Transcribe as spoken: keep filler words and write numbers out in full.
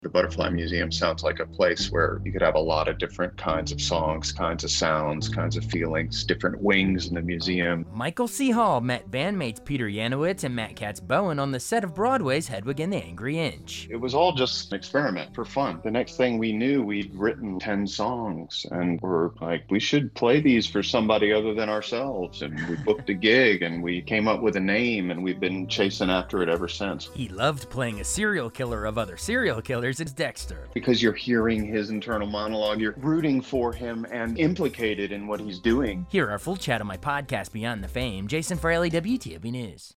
The Butterfly Museum sounds like a place where you could have a lot of different kinds of songs, kinds of sounds, kinds of feelings, different wings in the museum. Michael C. Hall met bandmates Peter Yanowitz and Matt Katz-Bowen on the set of Broadway's Hedwig and the Angry Inch. It was all just an experiment for fun. The next thing we knew, we'd written ten songs and we're like, we should play these for somebody other than ourselves. And we booked a gig and we came up with a name and we've been chasing after it ever since. He loved playing a serial killer of other serial killers as Dexter. Because you're hearing his internal monologue, you're rooting for him and implicated in what he's doing. Hear our full chat on my podcast Beyond the Fame. Jason Fraley, W T O P News.